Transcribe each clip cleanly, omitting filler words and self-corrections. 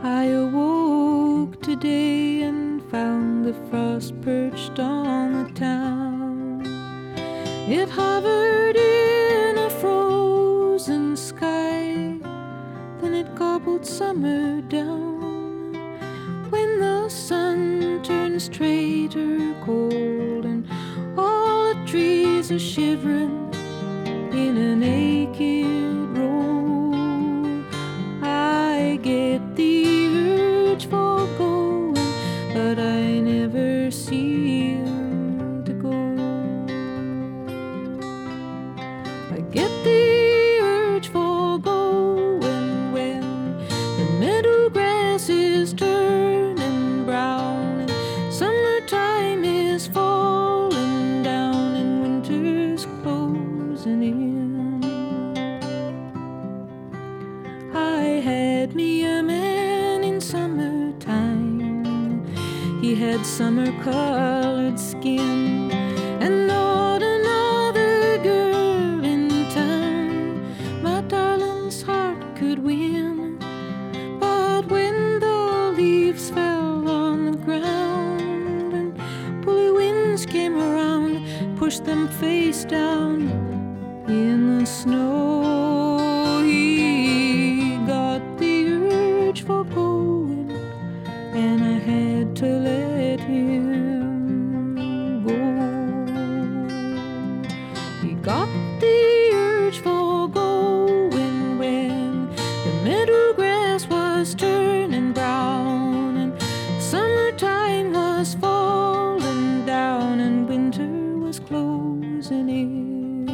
I awoke today and found the frost perched on the town. It hovered in a frozen sky, then it gobbled summer down. When the sun turns traitor cold and all the trees are shivering in a naked row, I get the urge for going, but I never seem to go. I get the urge for going when the meadow grass is turning brown and summertime is falling down and winter's closing in. I had me a man in summertime. He had summer-colored skin and not another girl in town my darling's heart could win. But when the leaves fell on the ground and bully winds came around, pushed them face down in the snow, he got the urge for going, and I had to let him go. He got the urge for going when the meadow grass was turning brown and summertime was falling down and winter was closing in.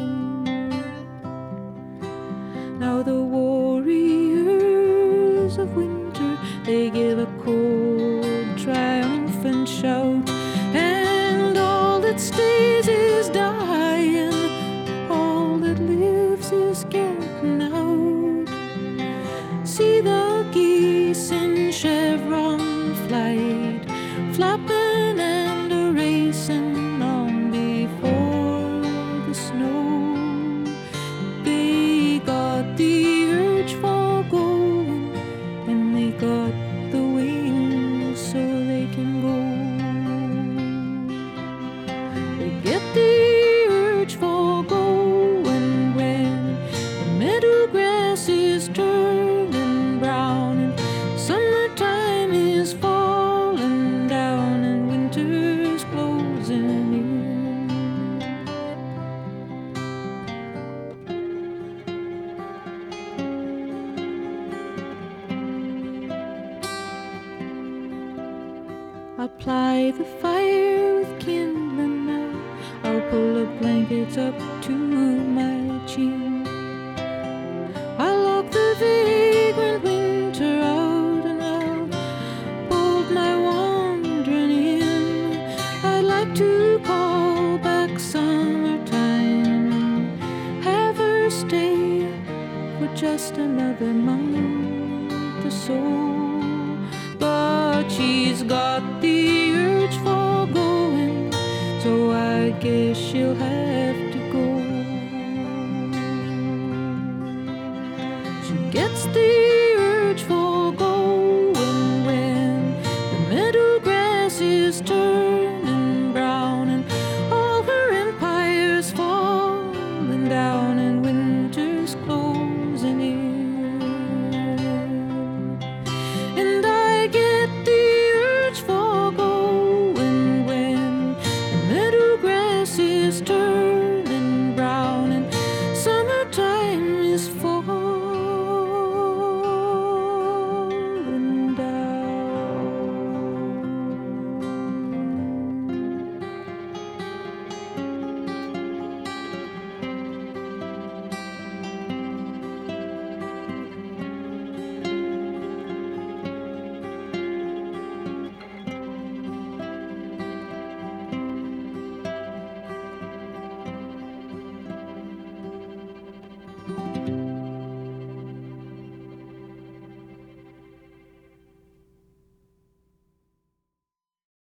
Now the warriors of winter, they give a cold, triumphant shout, and all that stays is dying, all that lives is getting out. See the geese in chevron flight, flapping and a-racing on before the snow. They got the urge for going, and they got the wings so they can go. They get the urge for going when the meadow grass is turning brown and summertime is falling down and winter's closing in. Apply the fire with kindling now. I'll pull the blankets up to my chin. I'll lock the vagrant winter out and I'll bolt my wandering in. I'd like to call back summertime and have her stay for just another month or so. But she's got the urge for going, so I guess she'll have